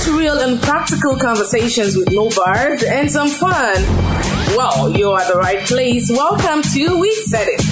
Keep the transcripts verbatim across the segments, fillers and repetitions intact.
real and practical conversations with no bars and some fun. Well, you're at the right place. Welcome to We Said It.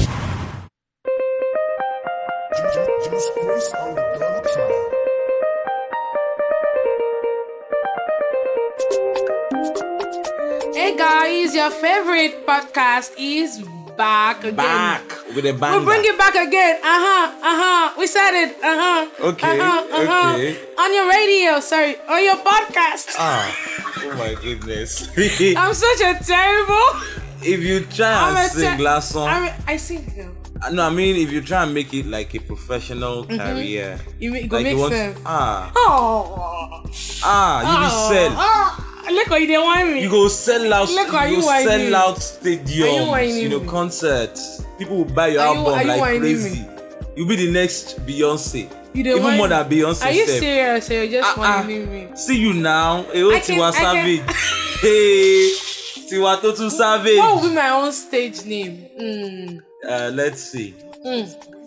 Hey guys, your favorite podcast is back again. Back with a bang. We'll bring it back again. Uh-huh, uh-huh. We said it. Uh-huh. Okay, uh-huh, uh-huh. okay. On your radio, sorry. On your podcast. Ah, oh my goodness. I'm such a terrible... If you try I'm and a sing ter- last song... I, mean, I sing though. No, I mean, if you try and make it like a professional mm-hmm. career... You make, like make you want, sense. Ah. Oh. Ah, you will sell. Oh. Look how you didn't want me. You go sell out, Look how you you go whining. sell out stadiums, you know, me? concerts. People will buy your Are you- album are you like whining crazy. me? You'll be the next Beyonce. You don't Even whine more me? than Beyonce. Are you step. serious? Or you're just Ah, ah. whining me? See you now. Hey, oh, I can- Tiwa I can- Savage. Hey, Tiwa Totu Savage. What will be my own stage name? Mm. Uh, let's see. Mm.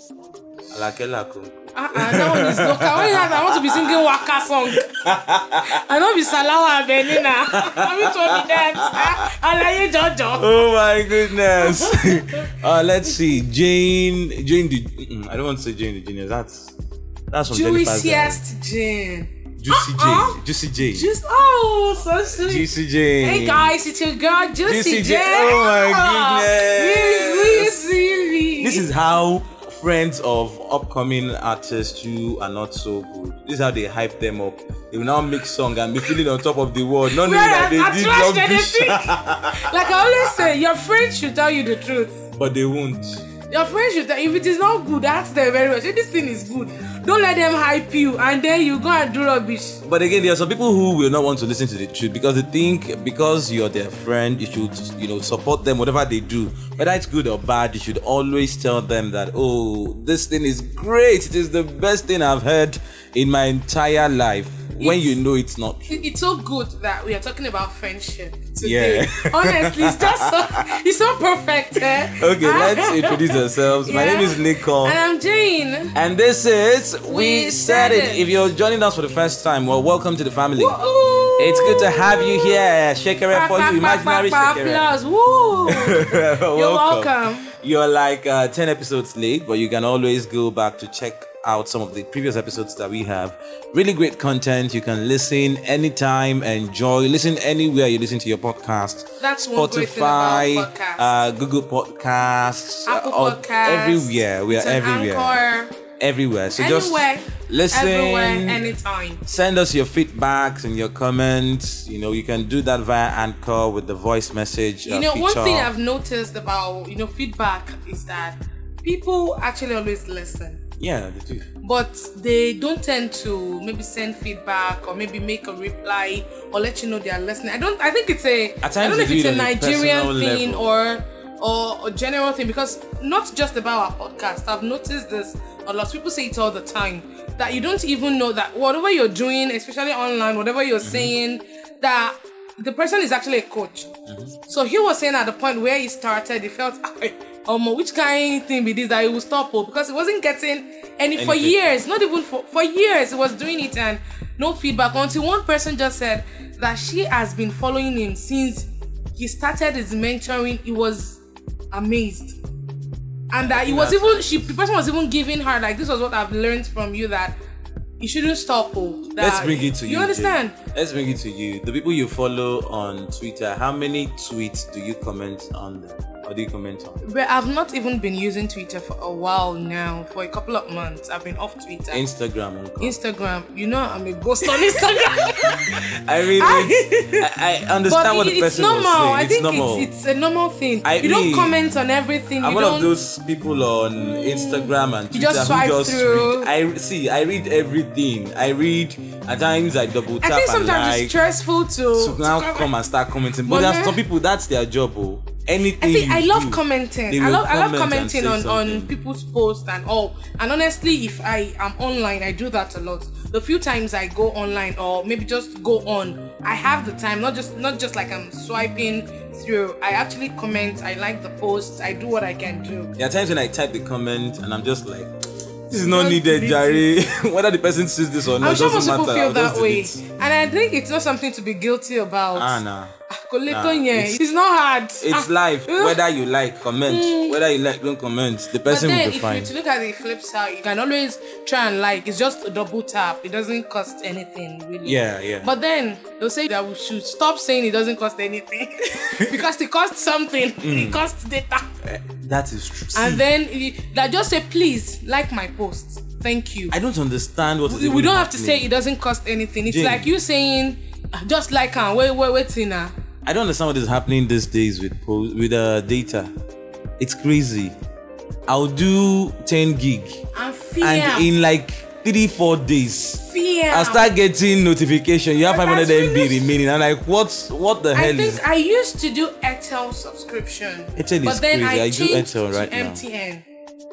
Alake Lakum. Uh-uh, that one is local. When you have, I want to be singing Waka song. I don't be Salawa Benina. I want to be that. Alaye Jojo. Oh my goodness. uh, let's see. Jane. Jane the. mm, I don't want to say Jane the Genius. That's that's from Jennifer's. Juiciest Jane. Juicy Uh-uh. Jane. Juicy Jane. Just oh, so sweet. Juicy Jane. Hey guys, it's your girl Juicy, Juicy Jane. Jane. Oh my goodness. This, this, This is how friends of upcoming artists who are not so good. This is how they hype them up. They will now make song and be feeling on top of the world. Not knowing that they did rubbish. Like I always say, your friends should tell you the truth. But they won't. Your friends should tell if it is not good, ask them very much. If this thing is good, don't let them hype you and then you go and do rubbish. But again, there are some people who will not want to listen to the truth because they think because you're their friend, you should, you know, support them, whatever they do. Whether it's good or bad, you should always tell them that, oh, this thing is great. It is the best thing I've heard in my entire life. When It's- you know it's not. It's so good that we are talking about friendship today. Yeah. Honestly, it's just so, it's so perfect. Eh? Okay, let's introduce ourselves. My Yeah. name is Nicole. And I'm Jane. And this is We, We Said Said it. It. If you're joining us for the first time, well, welcome to the family. Woo-oo. It's good to have you here. Shekere for Pa, you, pa, pa, imaginary pa, Shekere. applause. Woo. You're welcome. You're like uh, ten episodes late, but you can always go back to check out some of the previous episodes that we have. Really great content. You can listen anytime, enjoy, listen anywhere you listen to your podcast. That's one great thing Spotify, about podcasts. uh, Google Podcasts, Apple uh, all- Podcasts. everywhere. We are It's an everywhere. Anchor. Everywhere. So Anywhere. just listen. Everywhere. Anytime. Send us your feedbacks and your comments. You know, you can do that via Anchor with the voice message. You uh, know, one feature. thing I've noticed about, you know, feedback is that people actually always listen. Yeah, they do. But they don't tend to maybe send feedback or maybe make a reply or let you know they are listening. I don't. I think it's a. At times I don't know they if do it's it a on a Nigerian personal thing level. or or a general thing because not just about our podcast. I've noticed this a lot. People say it all the time that you don't even know that whatever you're doing, especially online, whatever you're mm-hmm. saying, that the person is actually a coach. Mm-hmm. So he was saying at the point where he started, he felt. Um, which kind of thing be this that he will stop oh, because he wasn't getting any Anything. for years, not even for, for years he was doing it and no feedback until one person just said that she has been following him since he started his mentoring. He was amazed and that he was even she the person was even giving her like this was what I've learned from you that you shouldn't stop oh, that Let's bring it to you. You understand? Jay. Let's bring it to you. The people you follow on Twitter, how many tweets do you comment on them? Or do you comment on? But I've not even been using Twitter for a while now. For a couple of months, I've been off Twitter. Instagram, uncle. Instagram. You know, I'm a ghost on Instagram. I mean, it's, I, I understand but what the it's person normal. was saying. I It's think normal. it's, it's a normal thing. I you mean, don't comment on everything. I'm you one don't. of those people on Instagram and You Twitter just swipe who just through. read. I see. I read everything. I read. At times, I double tap I think and sometimes like. it's stressful to. So now to come and start commenting. But But there are then- some people that's their job. Oh, anything. I think you I love do, commenting. they I will love I love comment and commenting say on, on something. people's posts and all. And honestly, if I am online, I do that a lot. The few times I go online or maybe just go on, I have the time. Not just not just like I'm swiping through. I actually comment. I like the post. I do what I can do. There are times when I type the comment and I'm just like, This is not Just needed, delete Jare. Whether the person sees this or not, I'm sure most doesn't people matter. feel I'll that just way, delete. and I think it's not something to be guilty about. Ah, nah. Koleto Nah, yẹn, it's- it's not hard. It's Ah, life. uh, Whether you like, comment. Whether you like, don't comment. The But person will then, be if fine. you to look at the flip side, you can always try and like. It's just a double tap. It doesn't cost anything, really. Yeah, yeah. But then they'll say that we should stop saying it doesn't cost anything because it costs something. Mm. It costs data. That is true. And See, then you- that just say please like my post. Thank you. I don't understand what is we, even we don't have to happening. say it doesn't cost anything. It's Jane. like you saying "Ah, just like her. Wait, wait, wait, Tina. I don't understand what is happening these days with po- with uh, data. It's crazy. I'll do ten gig, And fear. and in like three four days, fear. I start getting notification. You have But five hundred that's M B really- remaining. I'm like, what's what the I hell think is? I used to do Airtel subscription. Airtel but is then crazy. I I do changed Airtel to right now. M T N.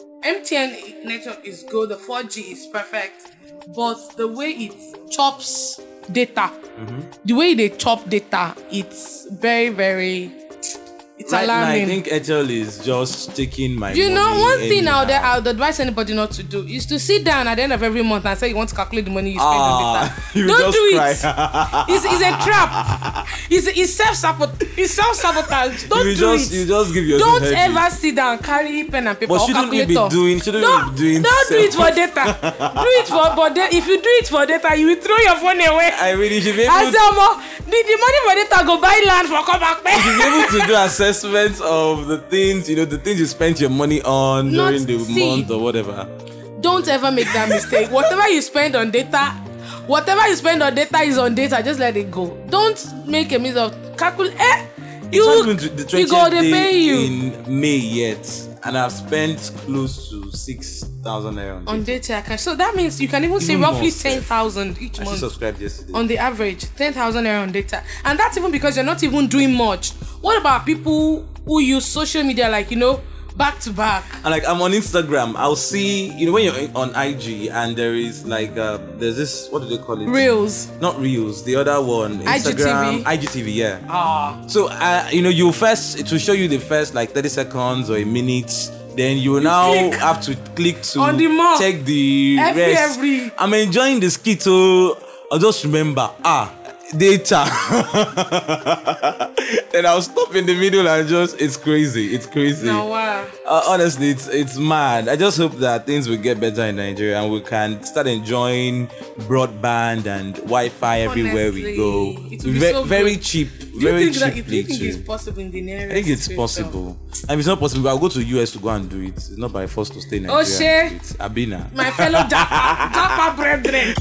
M T N network is good. The four G is perfect. But the way it chops data, Mm-hmm. the way they chop data, it's very, very, it's Right now, alarming. I think Airtel is just taking my. You know, money one thing out there anyhow. I would advise anybody not to do is to sit down at the end of every month and say you want to calculate the money you spend Ah, on data. you Don't just do cry. it. It's, it's a trap. It's, it's self-sabotage. It's self-sabotage. Don't you do just it. you just give yourself Don't headache. ever sit down, carry pen and paper But or shouldn't we be calculator. doing- shouldn't we don't, be doing Don't do it self- for data. Do it for but de- if you do it for data, you will throw your phone away. I really should be able I to say, Omo, the, the money for data go buy land for come back. be able to do assessments of the things, you know, the things you spent your money on Not- during the see. month or whatever. Don't ever make that mistake. Whatever you spend on data, whatever you spend on data is on data. Just let it go. Don't make a mistake of calculate. Eh, It's not you, even the you go, twentieth they pay day you in May yet, and I've spent close to six thousand naira on on data. data. So that means you can even say Even roughly more, sir. ten thousand each I month. just subscribed yesterday. On the average, ten thousand naira on data. And that's even because you're not even doing much. What about people who use social media like, you know, back to back? And like I'm on Instagram, I'll see, you know, when you're on I G and there is like uh, there's this, what do they call it? Reels. Not Reels, the other one, I G T V. Instagram, I G T V, yeah. Ah. So uh, you know, you first, it will show you the first like thirty seconds or a minute. Then you will now click. have to click to On the more. check the Every, rest. every. I'm enjoying the skit, so I'll just remember, ah, data. Then I'll stop in the middle and just, it's crazy, it's crazy. Now, wow. Uh, honestly, it's it's mad. I just hope that things will get better in Nigeria and we can start enjoying broadband and Wi-Fi everywhere we go. Honestly, it will be Ve- so very good. cheap, Do you very think that, do cheaply you think too. it's possible in the nearest I think it's future? possible. And if it's not possible, I'll go to U S to go and do it. It's not by force to stay in Oh, Nigeria. shey. It's Abina. My fellow Japa, Japa brethren.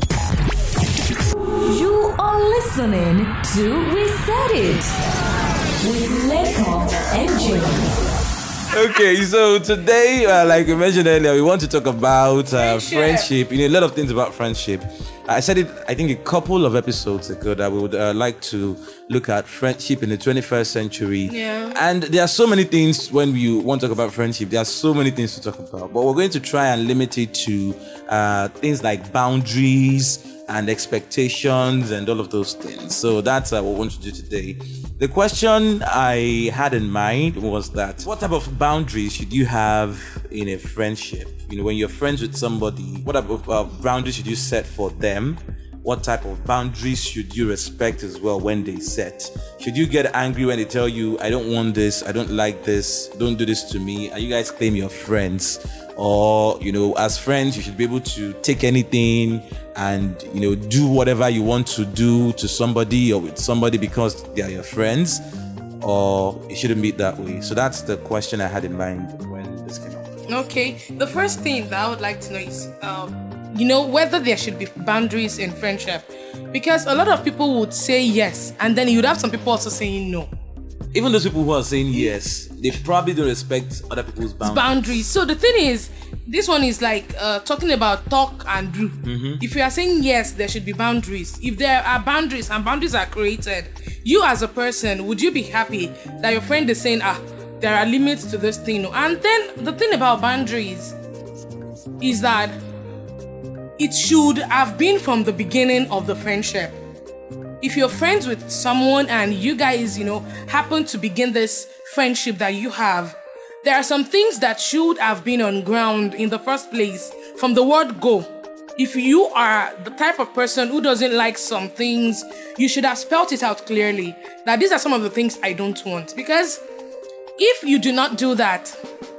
You are listening to We Said It with Leko and Jane. Okay, so today, uh, like we mentioned earlier, we want to talk about uh, Friendship. friendship. You know, a lot of things about friendship. I said it, I think, a couple of episodes ago that we would uh, like to look at friendship in the twenty-first century. Yeah. And there are so many things when you want to talk about friendship. There are so many things to talk about. But we're going to try and limit it to uh, things like boundaries and expectations and all of those things. So that's uh, what we want to do today. The question I had in mind was that what type of boundaries should you have in a friendship? You know, when you're friends with somebody, what type of uh, boundaries should you set for them? What type of boundaries should you respect as well when they set? Should you get angry when they tell you, I don't want this, I don't like this, don't do this to me, and you guys claim you're friends? Or, you know, as friends, you should be able to take anything and, you know, do whatever you want to do to somebody or with somebody because they are your friends, or it shouldn't be that way. So that's the question I had in mind when this came up. Okay, the first thing that I would like to know is, um, you know, whether there should be boundaries in friendship. Because a lot of people would say yes, and then you'd have some people also saying no. Even those people who are saying yes, they probably don't respect other people's boundaries. Boundaries. So the thing is, this one is like uh, talking about talk and do. Mm-hmm. If you are saying yes, there should be boundaries. If there are boundaries and boundaries are created, you as a person, would you be happy that your friend is saying, ah, there are limits to this thing? And then the thing about boundaries is that it should have been from the beginning of the friendship. If you're friends with someone and you guys, you know, happen to begin this friendship that you have, there are some things that should have been on ground in the first place from the word go. If you are the type of person who doesn't like some things, you should have spelled it out clearly that these are some of the things I don't want. Because if you do not do that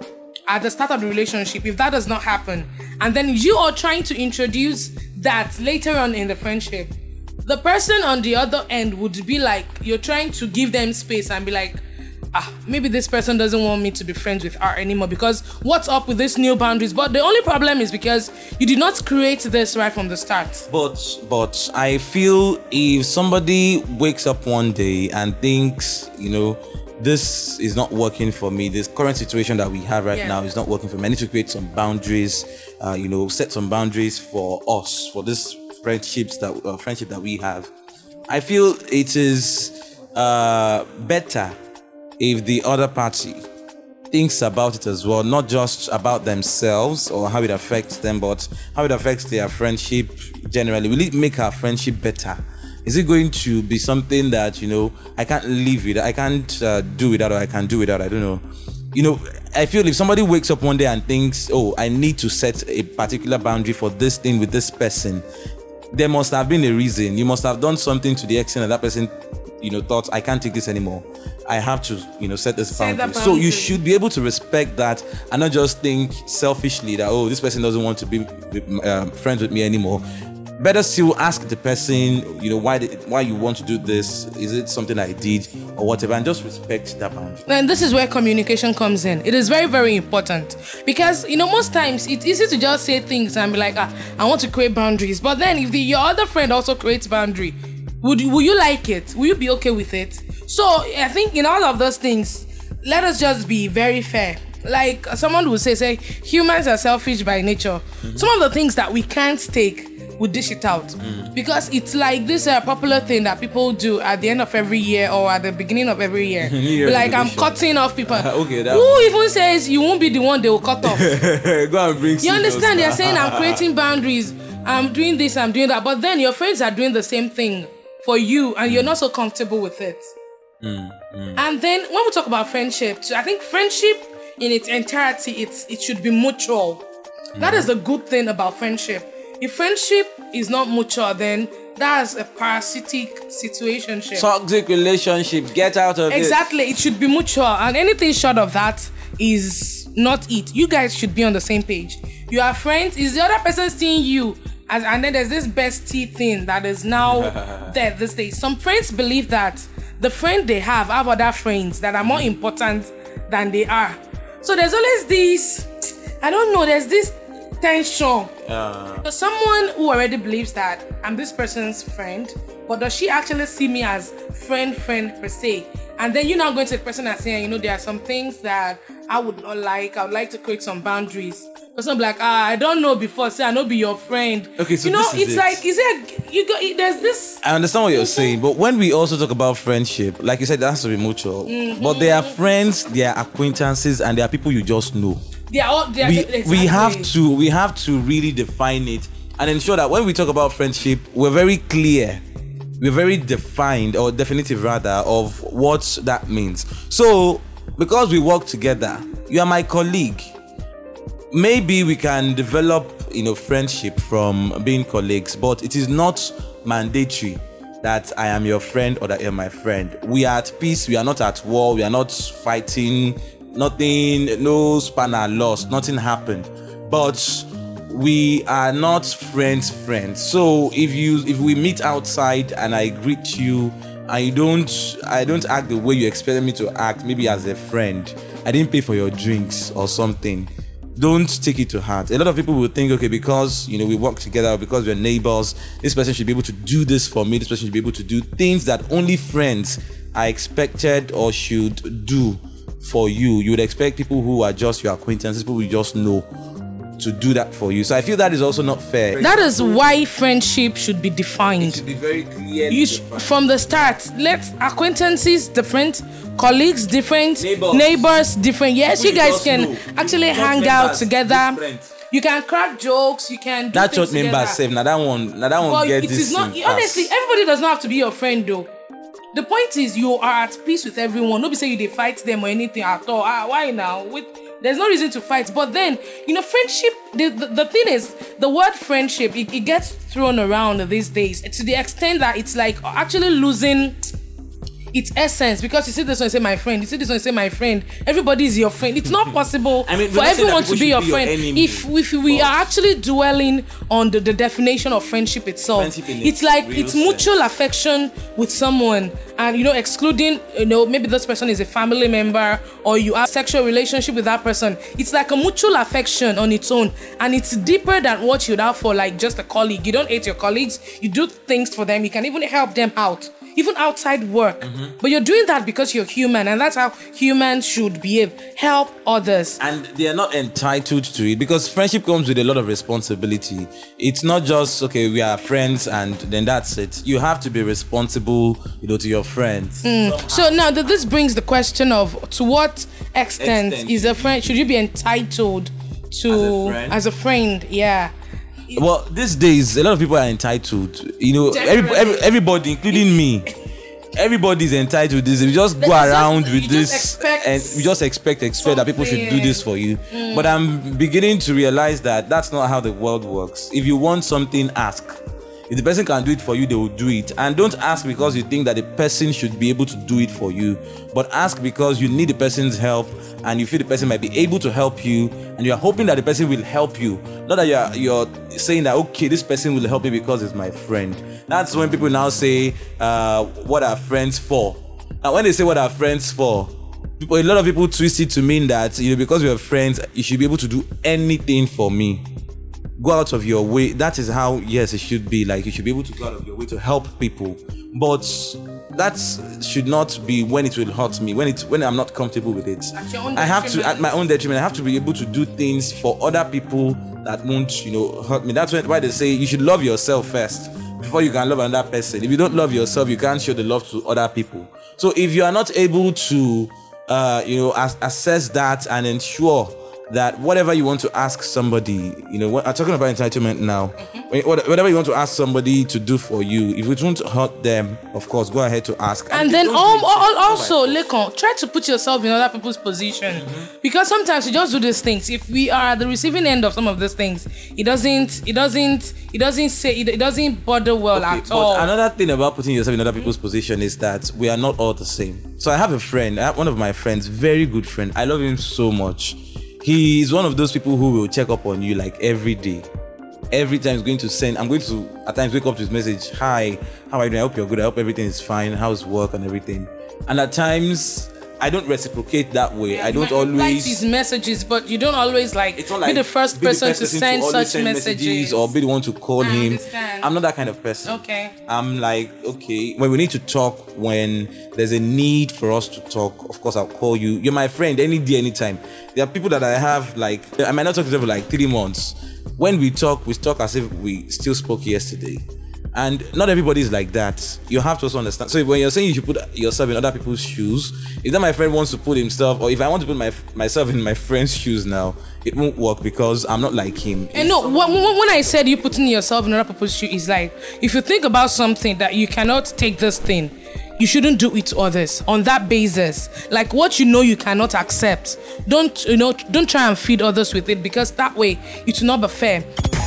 at the start of the relationship, if that does not happen, and then you are trying to introduce that later on in the friendship, the person on the other end would be like, you're trying to give them space and be like, ah, maybe this person doesn't want me to be friends with her anymore because what's up with these new boundaries? But the only problem is because you did not create this right from the start. But but I feel if somebody wakes up one day and thinks, you know, this is not working for me, this current situation that we have right Yeah. now is not working for me, I need to create some boundaries, uh, you know, set some boundaries for us, for this friendships that uh, friendship that we have. I feel it is uh, better if the other party thinks about it as well, not just about themselves or how it affects them, but how it affects their friendship generally. Will it make our friendship better? Is it going to be something that, you know, I can't live with, I can't uh, do without, or I can do without, I don't know. You know, I feel if somebody wakes up one day and thinks, oh, I need to set a particular boundary for this thing with this person, there must have been a reason. You must have done something to the extent that that person, you know, thought, I can't take this anymore. I have to, you know, set this Set boundary. that So you boundary. should be able to respect that and not just think selfishly that, oh, this person doesn't want to be um, friends with me anymore. Better still ask the person, you know, why the, why you want to do this. Is it something I did or whatever? And just respect that boundary. And this is where communication comes in. It is very, very important because, you know, most times it's easy to just say things and be like, ah, I want to create boundaries. But then if the, your other friend also creates boundary, would you, will you like it? Will you be okay with it? So I think in all of those things, let us just be very fair. Like someone would say, say humans are selfish by nature. Mm-hmm. Some of the things that we can't take, we dish it out mm. because it's like this uh, popular thing that people do at the end of every year or at the beginning of every year. Like I'm cutting off people. Okay, that who one. even says you won't be the one they will cut off? Go and bring. You understand? They're saying I'm creating boundaries. I'm doing this. I'm doing that. But then your friends are doing the same thing for you, and mm. you're not so comfortable with it. Mm, mm. And then when we talk about friendship, I think friendship in its entirety, it's it should be mutual. Mm. That is the good thing about friendship. If friendship is not mutual, then that's a parasitic situationship. Toxic relationship. Get out of it. Exactly. It should be mutual. And anything short of that is not it. You guys should be on the same page. You are friends. Is the other person seeing you? As, and then there's this bestie thing that is now there this day. Some friends believe that the friend they have have other friends that are more important than they are. So there's always this, I don't know, there's this tension. Uh. So someone who already believes that I'm this person's friend, but does she actually see me as friend, friend per se? And then you're now going to the person and saying, you know, there are some things that I would not like. I would like to create some boundaries. Person be like, ah, I don't know before. Say I know be your friend. Okay, so you know, this is it's it. like, is it you got? There's this. I understand what you're saying, but when we also talk about friendship, like you said, that has to be mutual. Mm-hmm. But there are friends, there are acquaintances, and there are people you just know. They are all. They are, we exactly. we have to we have to really define it and ensure that when we talk about friendship, we're very clear, we're very defined or definitive rather of what that means. So because we work together, you are my colleague. Maybe we can develop, you know, friendship from being colleagues, but it is not mandatory that I am your friend or that you're my friend. We are at peace. We are not at war. We are not fighting. Nothing, no spanner lost. Nothing happened. But we are not friends, friends. So if you, if we meet outside and I greet you, and you don't, I don't act the way you expected me to act, maybe as a friend, I didn't pay for your drinks or something. Don't take it to heart. A lot of people will think, okay, because, you know, we work together, because we're neighbors, this person should be able to do this for me, this person should be able to do things that only friends are expected or should do for you. You would expect people who are just your acquaintances, people you just know, to do that for you. So I feel that is also not fair. That is why friendship should be defined. It should be very clear. You sh- from the start, let acquaintances different, colleagues different, neighbors, neighbors different. Yes, people you guys just can know. actually Church hang out members together. different. You can crack jokes. You can do That things church member together. save. Now that one, now that one But get it this. is not. thing Honestly, fast. everybody does not have to be your friend though. The point is you are at peace with everyone. Nobody say you they fight them or anything at all. Ah, why now? With There's no reason to fight. But then, you know, friendship, the, the, the thing is, the word friendship, it, it gets thrown around these days to the extent that it's like actually losing its essence, because you see this one say my friend, you see this one say my friend, everybody is your friend. It's not possible I mean, for everyone to be your be your friend. enemy, if if we but are actually dwelling on the, the definition of friendship itself, Friendship in it's its like real it's mutual sense. affection with someone, and you know, excluding, you know, maybe this person is a family member or you have sexual relationship with that person. It's like a mutual affection on its own, and it's deeper than what you'd have for like just a colleague. You don't hate your colleagues, you do things for them, you can even help them out, even outside work. Mm-hmm. But you're doing that because you're human, and that's how humans should behave. Help others. And they are not entitled to it, because friendship comes with a lot of responsibility. It's not just, okay, we are friends and then that's it. You have to be responsible, you know, to your friends. Mm. So now that this brings the question of to what extent, Extent is a friend, should you be entitled to As a friend? as a friend? Yeah. Well, these days, a lot of people are entitled. You know, every, Definitely. every, everybody, including me, everybody's entitled to this. We just go Just- around you with just this, expect and we just expect, expect that people should do something. this for you. But I'm beginning to realize that that's not how the world works. If you want something, ask. If the person can do it for you, they will do it. And don't ask because you think that the person should be able to do it for you, but ask because you need the person's help and you feel the person might be able to help you, and you are hoping that the person will help you. Not that you're you're saying that, okay, this person will help me because it's my friend. That's when people now say, uh, what are friends for? And when they say what are friends for, people, a lot of people twist it to mean that, you know, because we are friends, you should be able to do anything for me. Go out of your way. That is how, yes, it should be. Like, you should be able to go out of your way to help people. But that should not be when it will hurt me, when it when I'm not comfortable with it. At your own I have to, detriment. at my own detriment, I have to be able to do things for other people that won't, you know, hurt me. That's why they say you should love yourself first before you can love another person. If you don't love yourself, you can't show the love to other people. So if you are not able to, uh, you know, as- assess that and ensure that whatever you want to ask somebody, you know, I'm talking about entitlement now. When- Whatever you want to ask somebody to do for you, if it won't hurt them, of course, go ahead to ask. And then don't um, do it al- to- also, Lekon, try to put yourself in other people's position, because sometimes you just do these things. If we are at the receiving end of some of these things, it doesn't, it doesn't, it doesn't say, it, it doesn't bother well Okay, at but all. another thing about putting yourself in other people's position is that we are not all the same. So I have a friend, I have one of my friends, very good friend. I love him so much. He is one of those people who will check up on you like every day. Every time he's going to send, I'm going to at times wake up to his message, hi, how are you doing? I hope you're good. I hope everything is fine. How's work and everything? And at times, I don't reciprocate that way. I don't You might reply always. to his messages, but you don't always like, It's not be like the first be the person first to send always such send messages. or be the one to call I him. understand. I'm not that kind of person. Okay. I'm like, okay, when we need to talk, when there's a need for us to talk, of course I'll call you. You're my friend any day, anytime. There are people that I have, like, I might not talk to them for like three months. When we talk, we talk as if we still spoke yesterday. And not everybody is like that. You have to also understand. So when you're saying you should put yourself in other people's shoes, if that my friend wants to put himself, or if I want to put my myself in my friend's shoes now, it won't work because I'm not like him. And no, when, when when I said you putting yourself in other people's shoes, is like, if you think about something that you cannot take this thing, you shouldn't do it to others on that basis. Like what you know you cannot accept, don't you know? Don't try and feed others with it, because that way it will not be fair.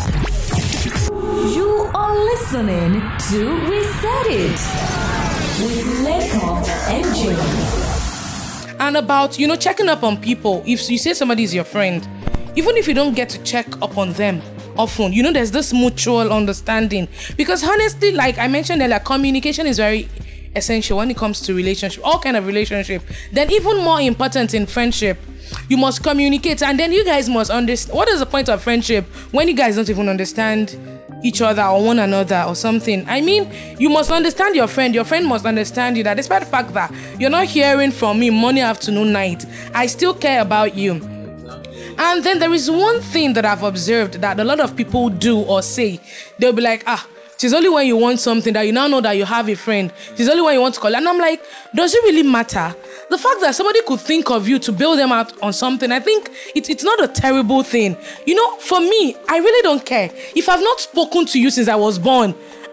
You are listening to We Said It with Lekon and Jimmy. And about, you know, checking up on people. If you say somebody is your friend, even if you don't get to check up on them often, you know, there's this mutual understanding. Because honestly, like I mentioned earlier, communication is very essential when it comes to relationship, all kind of relationship. Then even more important in friendship, you must communicate, and then you guys must understand. What is the point of friendship when you guys don't even understand each other or one another or something? I mean, you must understand your friend. Your friend must understand you, that despite the fact that you're not hearing from me morning, afternoon, night, I still care about you. And then there is one thing that I've observed that a lot of people do or say. They'll be like, ah, it's only when you want something that you now know that you have a friend. It's only when you want to call. And I'm like, does it really matter? The fact that somebody could think of you to build them out on something, I think it, it's not a terrible thing. You know, for me, I really don't care. If I've not spoken to you since I was born,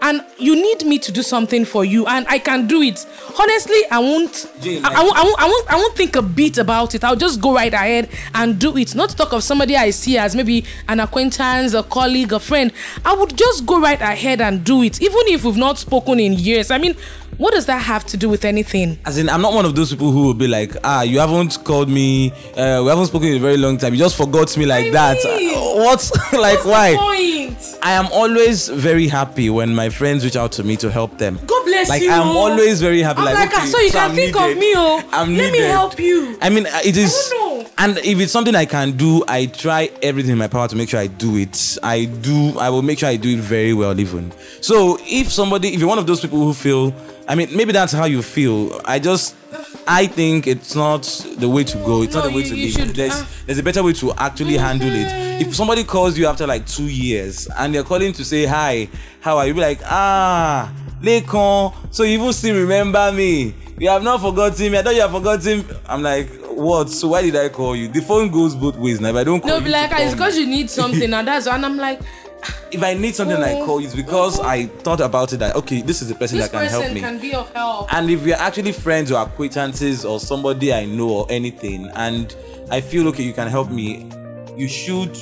and you need me to do something for you, and I can do it. Honestly, I won't. Jane, I, I, won't, I won't. I won't. I won't think a bit about it. I'll just go right ahead and do it. Not to talk of somebody I see as maybe an acquaintance, a colleague, a friend. I would just go right ahead and do it, even if we've not spoken in years. I mean, what does that have to do with anything? As in, I'm not one of those people who will be like, ah, you haven't called me, uh, we haven't spoken in a very long time. You just forgot me like I that. mean, Uh, what? Like, What's why? the point? I am always very happy when my friends reach out to me to help them. God bless like, you. Like, I'm always very happy. I'm like, like, okay, so you so can I'm think needed. of me, oh. I'm Let me needed. help you. I mean, it is. I don't know. And if it's something I can do, I try everything in my power to make sure I do it. I do. I will make sure I do it very well, even. So, if somebody, if you're one of those people who feel, I mean, maybe that's how you feel. I just, I think it's not the way to go. It's No, not the way you- to you be. should, There's, uh, there's a better way to actually handle it. If somebody calls you after like two years and they're calling to say hi, how are you? Be like, ah, Lekon, so you even still remember me. You have not forgotten me. I thought you have forgotten. I'm like, what? So why did I call you? The phone goes both ways now. If I don't call No, you, be like, to it's call me. because you need something, and that's and I'm like, If I need something, I Oh. call you. It's because I thought about it that okay, this is the person this that can person help me. can be of help. And if we're actually friends or acquaintances or somebody I know or anything, and I feel okay, you can help me, you should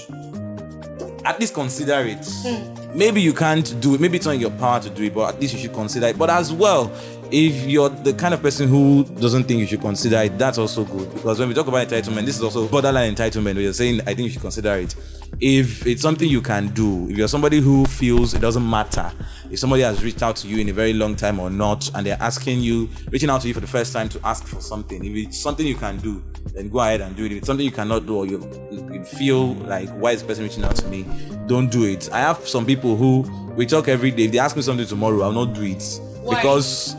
at least consider it. Hmm. Maybe you can't do it, maybe it's not in your power to do it, but at least you should consider it. But as well, if you're the kind of person who doesn't think you should consider it, that's also good. Because when we talk about entitlement, this is also borderline entitlement, where you're saying, I think you should consider it. If it's something you can do, if you're somebody who feels it doesn't matter, if somebody has reached out to you in a very long time or not, and they're asking you, reaching out to you for the first time to ask for something, if it's something you can do, then go ahead and do it. If it's something you cannot do, or you, you feel like, why is this person reaching out to me? Don't do it. I have some people who, we talk every day. If they ask me something tomorrow, I'll not do it. Why? Because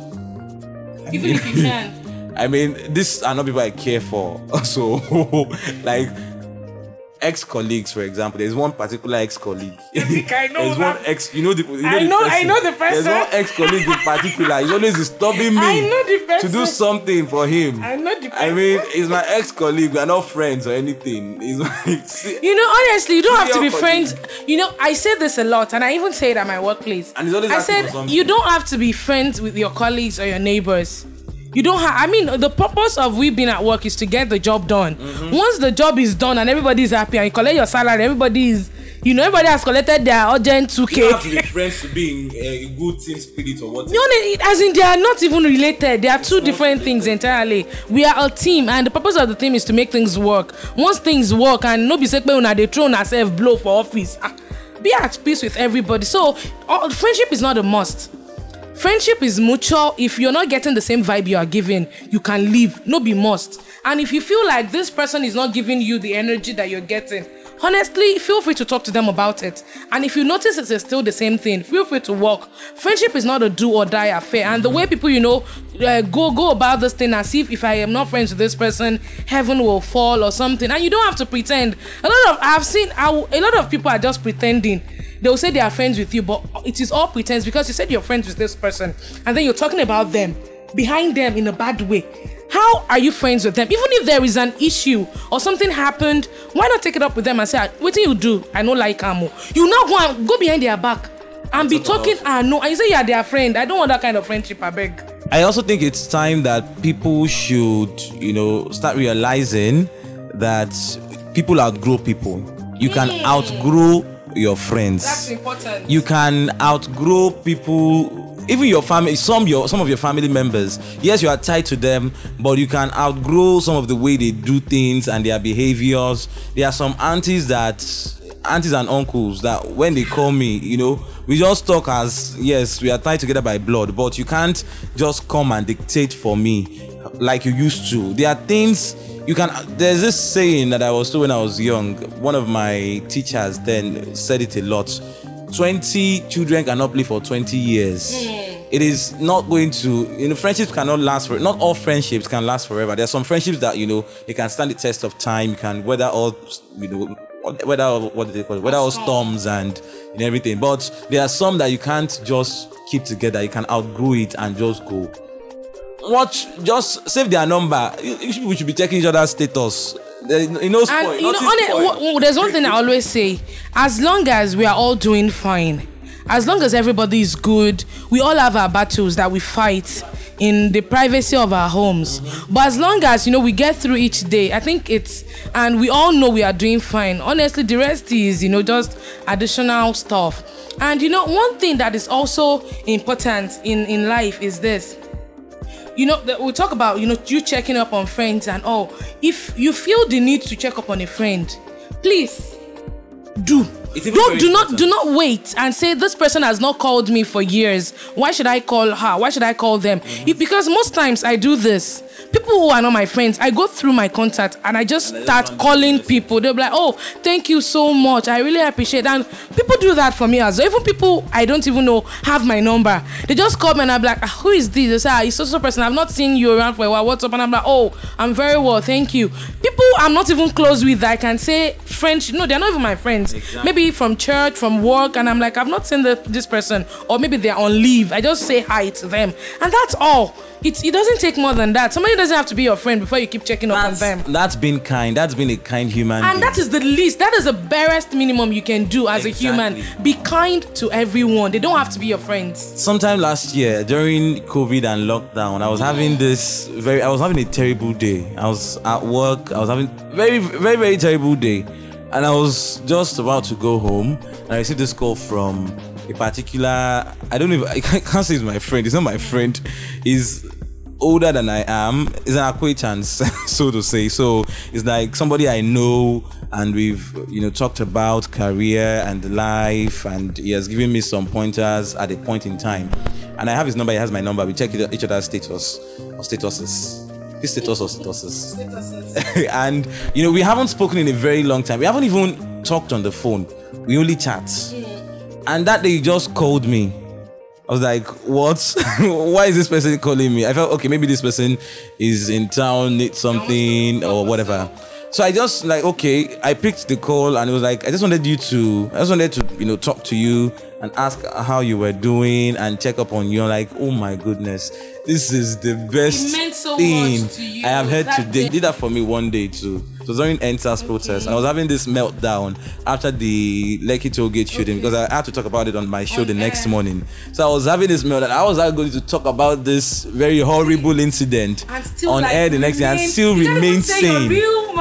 Even if you can. I mean, these are not people I care for. So, like, ex-colleagues, for example, there's one particular ex-colleague. I think I know There's that. one ex, you know the, you know I the know- person. I know the person. There's one ex-colleague in particular. He's always disturbing me I know the to do person. something for him. I know the I mean, he's my ex-colleague. We're not friends or anything. He's like, see, You know, honestly, you don't have to be Your friends. You know, I say this a lot, and I even say it at my workplace. And he's always I asking said for something. you don't have to be friends with your colleagues or your neighbors. You don't have. I mean, the purpose of we being at work is to get the job done. Mm-hmm. Once the job is done and everybody is happy and you collect your salary, everybody is, you know, everybody has collected their urgent two you don't have to K. be friends to be in a good team spirit or whatever. No, no, as in they are not even related. They are two different things entirely. We are a team, and the purpose of the team is to make things work. Once things work, and no be say una dey throw ourselves blow for office. Ah, be at peace with everybody. So, uh, friendship is not a must. Friendship is mutual. If you're not getting the same vibe you are giving, you can leave. No be must. And if you feel like this person is not giving you the energy that you're getting, honestly, feel free to talk to them about it. And if you notice it's still the same thing, feel free to walk. Friendship is not a do or die affair. And the way people, you know, uh, go go about this thing as if if I am not friends with this person, heaven will fall or something. And you don't have to pretend. A lot of I've seen I, a lot of people are just pretending. They'll say they are friends with you, but it is all pretense because you said you're friends with this person, and then you're talking about them behind them in a bad way. How are you friends with them? Even if there is an issue or something happened, why not take it up with them and say, what do you do? I know like Amo. You now go and go behind their back and be talking, ah no, and you say you're their friend. I don't want that kind of friendship, I beg. I also think it's time that people should, you know, start realizing that people outgrow people. You can Mm. outgrow your friends. That's important. You can outgrow people, even your family, some your some of your family members. Yes, you are tied to them, but you can outgrow some of the way they do things and their behaviors. There are some aunties that aunties and uncles that when they call me, you know, we just talk as yes, we are tied together by blood, but you can't just come and dictate for me like you used to. There are things you can. There's this saying that I was told when I was young. One of my teachers then said it a lot. twenty children cannot play for twenty years. Mm. It is not going to, you know, friendships cannot last for, not all friendships can last forever. There are some friendships that, you know, they can stand the test of time. You can weather all, you know, weather all, what do they call it? Weather all storms and, and everything. But there are some that you can't just keep together. You can outgrow it and just go. Watch, just save their number. You, you should, we should be checking each other's status. There, you know, spoil, And you know, nothing on it, spoil. w- w- there's one thing I always say: as long as we are all doing fine, as long as everybody is good, we all have our battles that we fight in the privacy of our homes. Mm-hmm. But as long as, you know, we get through each day, I think it's, and we all know we are doing fine. Honestly, the rest is, you know, just additional stuff. And, you know, one thing that is also important in, in life is this. You know, we talk about, you know, you checking up on friends and all. If you feel the need to check up on a friend, please do. Don't do not do not wait and say this person has not called me for years. Why should I call her? Why should I call them? Mm-hmm. If, because most times I do this. People who are not my friends, I go through my contact and I just and start calling people. They'll be like, oh, thank you so much. I really appreciate it. And people do that for me as well. Even people I don't even know have my number. They just call me and I'm like, ah, who is this? They say, ah, it's so so person. I've not seen you around for a while. What's up? And I'm like, oh, I'm very well. Thank you. People I'm not even close with that I can say friends. No, they're not even my friends. Exactly. Maybe from church, from work, and I'm like, I've not seen the, this person, or maybe they're on leave. I just say hi to them, and that's all. It, it doesn't take more than that. Somebody doesn't have to be your friend before you keep checking up that's, on them. That's been kind. That's been a kind human and being. That is the least. That is the barest minimum you can do as exactly. a human. Be kind to everyone. They don't have to be your friends. Sometime last year, during COVID and lockdown, I was having this very, I was having a terrible day. I was at work. I was having very, very, very terrible day. And I was just about to go home, and I received this call from a particular, I don't even, I can't say it's my friend. It's not my friend. He's older than I am. It's an acquaintance, so to say. So it's like somebody I know, and we've, you know, talked about career and life, and he has given me some pointers at a point in time. And I have his number, he has my number. We check each other's status or statuses. His status or statuses. Statuses. And, you know, we haven't spoken in a very long time. We haven't even talked on the phone. We only chat. Mm. And that day he just called me. I was like, what? Why is this person calling me? I felt, okay, maybe this person is in town, needs something or whatever. So I just like, okay, I picked the call and it was like, I just wanted you to, I just wanted to, you know, talk to you and ask how you were doing and check up on you. I'm like, oh my goodness, this is the best it meant so thing much to you, I have heard that today. day. He did that for me one day too. It was during N S A S okay. protest. I was having this meltdown after the Lekki Tollgate shooting okay. because I had to talk about it on my show on the air. next morning. So I was having this meltdown. I was going to talk about this very horrible incident on like air the next day and still remain sane.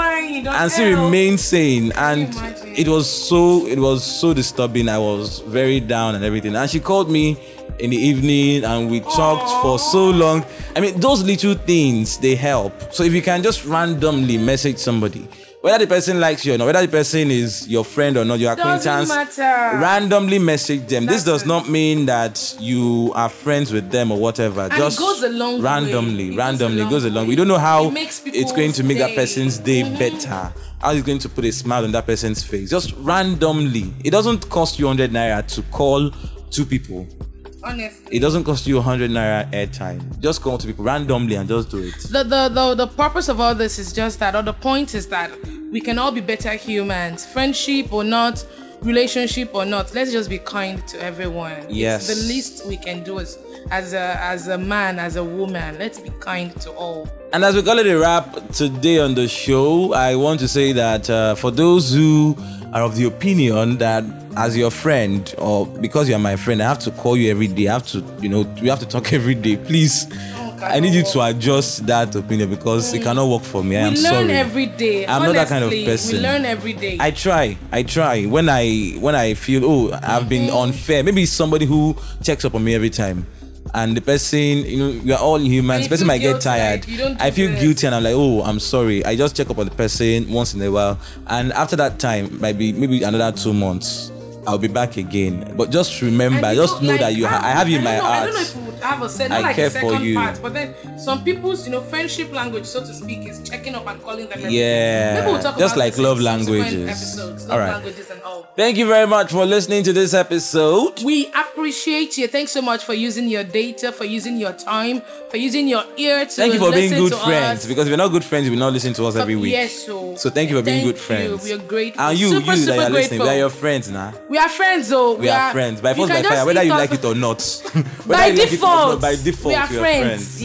And still remain sane. And it was so it was so disturbing. I was very down and everything. And she called me in the evening and we talked Aww. for so long. I mean, those little things, they help. So if you can just randomly message somebody, whether the person likes you or not, whether the person is your friend or not, your acquaintance, randomly message them. That's this does not mean that you are friends with them or whatever. And just it goes a long randomly, way. randomly it goes a long way. You don't know how it it's going to make day. that person's day mm-hmm. better. How it's going to put a smile on that person's face. Just randomly. It doesn't cost you one hundred naira to call two people. Honestly, it doesn't cost you one hundred naira airtime. Just call to people randomly and just do it. The, the the the purpose of all this is just that, or the point is that we can all be better humans, friendship or not, relationship or not. Let's just be kind to everyone. Yes, it's the least we can do as as a as a man, as a woman. Let's be kind to all. And as we call it a wrap today on the show, I want to say that uh, for those who are of the opinion that as your friend or because you're my friend, I have to call you every day, I have to, you know, we have to talk every day, please, oh, I need you to adjust that opinion because mm. it cannot work for me. I am sorry. We learn every day. I'm Honestly, not that kind of person. We learn every day. I try. I try. When I when I feel, oh, I've mm-hmm. been unfair. Maybe somebody who checks up on me every time. And the person, you know, we are all humans. The person might get tired. Like I feel this. guilty and I'm like, oh, I'm sorry. I just check up on the person once in a while. And after that time, might be maybe another two months, I'll be back again. But just remember, just know, know like, that you ha- I have you in my know, heart. I don't know if you would have a set, not I like care a second for you. part, but then some people's, you know, friendship language, so to speak, is checking up and calling them. Yeah, maybe we'll talk just about like love languages. Episodes, love all right. languages and all. Thank you very much for listening to this episode. We appreciate you. Thanks so much for using your data, for using your time, for using your ear to Thank you for being good friends. Us. Because if you're not good friends, you will not listen to us so, every week. Yes, so. So thank you for being thank good friends. You. We are grateful. And you, super, you super that are grateful. listening, we are your friends now. We are friends, though. We, we are, are friends. By force, by fire, whether you like it or not. by default. Not, by default, we are friends. friends.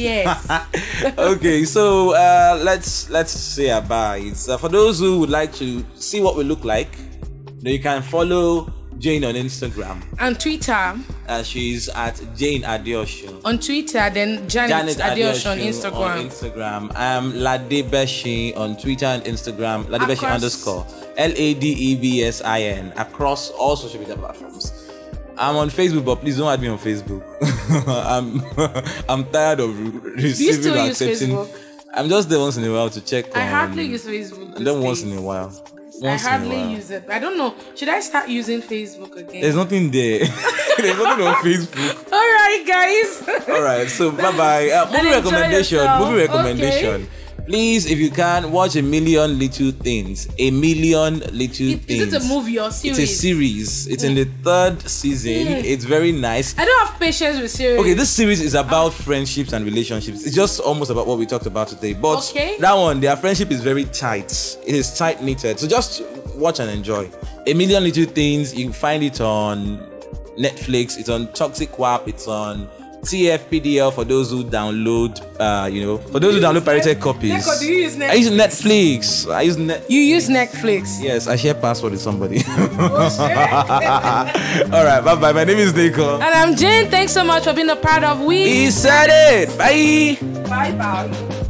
Yes. Okay, so uh, let's let's say our byes. Uh, for those who would like to see what we look like, you, know, you can follow Jane on Instagram. On Twitter. Uh, she's at Jane Adeosun. On Twitter, then Janet, Janet Adeosun on Adeosun Instagram. On Instagram. I'm Ladebeshi on Twitter and Instagram. Ladebeshi Across- underscore. L A D E B S I N. Across all social media platforms. I'm on Facebook, but please don't add me on Facebook. I'm I'm tired of re- receiving still or use accepting. Facebook? I'm just there once in a while to check. I on, hardly use Facebook. And then these once days. in a while. I Once in a hardly while. use it. I don't know. Should I start using Facebook again? There's nothing there. There's nothing on Facebook. All right, guys. All right, so bye bye. Uh, movie And enjoy recommendation. yourself. Movie recommendation. Please, if you can, watch A Million Little Things. A Million Little Is, Things. is it a movie or series? It's a series. It's in the third season. Mm. It's very nice. I don't have patience with series. Okay, this series is about friendships and relationships. It's just almost about what we talked about today. But Okay. that one, their friendship is very tight. It is tight knitted. So just watch and enjoy. A Million Little Things. You can find it on Netflix. It's on Toxic W A P. It's on T F P D L for those who download. Uh, you know, for those who download pirated copies. Neko, do you use I use Netflix? Netflix. I use net. You use Netflix. Yes, I share password with somebody. Oh, shit. All right, bye bye. My name is Nico. And I'm Jane. Thanks so much for being a part of We. He said it. Bye. Bye bye.